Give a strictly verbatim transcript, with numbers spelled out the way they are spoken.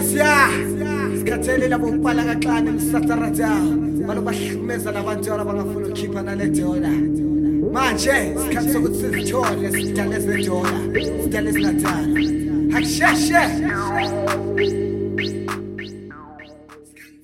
siya sikhathele labo ukubala kaxane emsatarata balobahlukumeza labantu abangafuna ukukhipha nale dola manje sikhathi sokuthi sithole sidale zedola sidale zingadala akusheshe